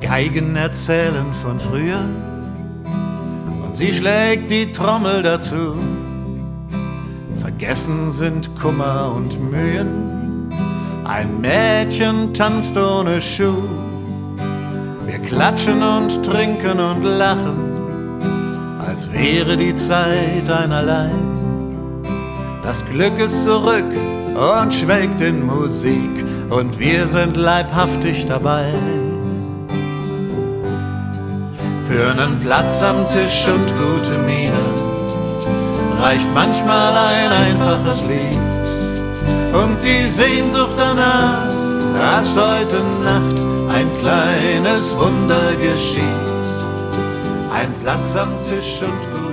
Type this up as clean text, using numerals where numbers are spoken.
Geigen erzählen von früher und sie schlägt die Trommel dazu. Vergessen sind Kummer und Mühen, ein Mädchen tanzt ohne Schuh. Wir klatschen und trinken und lachen, als wäre die Zeit einerlei. Das Glück ist zurück und schwelgt in Musik und wir sind leibhaftig dabei. Für nen Platz am Tisch und gute Miene reicht manchmal ein einfaches Lied und die Sehnsucht danach, dass heute Nacht ein kleines Wunder geschieht. Ein Platz am Tisch und gute